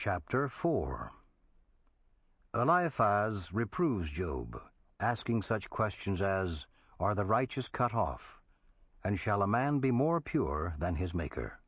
Chapter 4. Eliphaz reproves Job, asking such questions as, Are the righteous cut off? And shall a man be more pure than his Maker?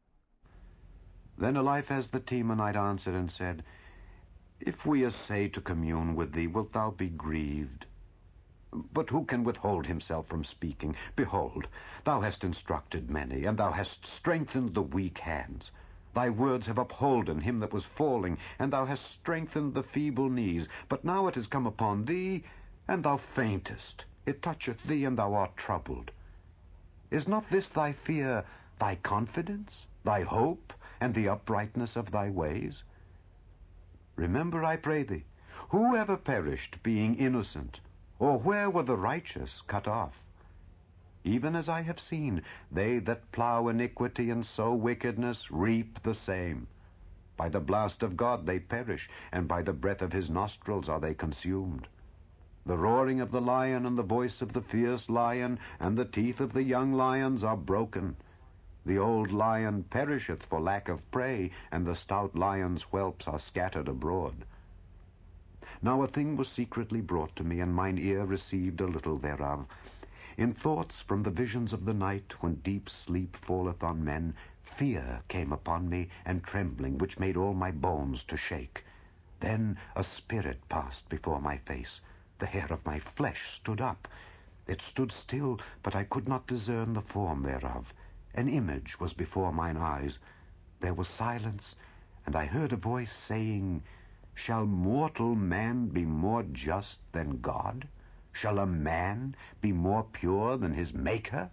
Then Eliphaz the Temanite answered and said, If we essay to commune with thee, wilt thou be grieved? But who can withhold himself from speaking? Behold, thou hast instructed many, and thou hast strengthened the weak hands. Thy words have upholden him that was falling, and thou hast strengthened the feeble knees. But now it has come upon thee, and thou faintest. It toucheth thee, and thou art troubled. Is not this thy fear, thy confidence, thy hope, and the uprightness of thy ways? Remember, I pray thee, who ever perished, being innocent, or where were the righteous cut off? Even as I have seen, they that plow iniquity and sow wickedness reap the same. By the blast of God they perish, and by the breath of his nostrils are they consumed. The roaring of the lion and the voice of the fierce lion and the teeth of the young lions are broken. The old lion perisheth for lack of prey, and the stout lion's whelps are scattered abroad. Now a thing was secretly brought to me, and mine ear received a little thereof. In thoughts from the visions of the night, when deep sleep falleth on men, fear came upon me, and trembling, which made all my bones to shake. Then a spirit passed before my face. The hair of my flesh stood up. It stood still, but I could not discern the form thereof. An image was before mine eyes. There was silence, and I heard a voice saying, Shall mortal man be more just than God? Shall a man be more pure than his Maker?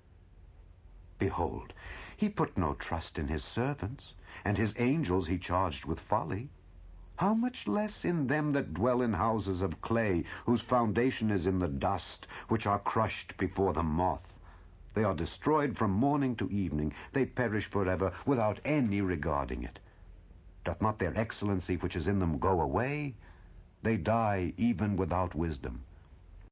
Behold, he put no trust in his servants, and his angels he charged with folly. How much less in them that dwell in houses of clay, whose foundation is in the dust, which are crushed before the moth? They are destroyed from morning to evening. They perish forever, without any regarding it. Doth not their excellency which is in them go away? They die even without wisdom.